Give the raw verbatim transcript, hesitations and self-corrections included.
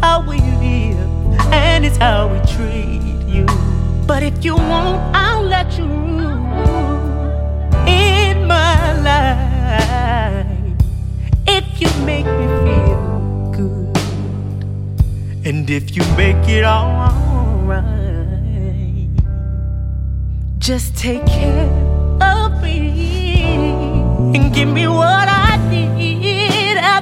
how we live, and it's how we treat you. But if you won't, I'll let you in my life. If you make me feel good, and if you make it alright, just take care of me and give me what I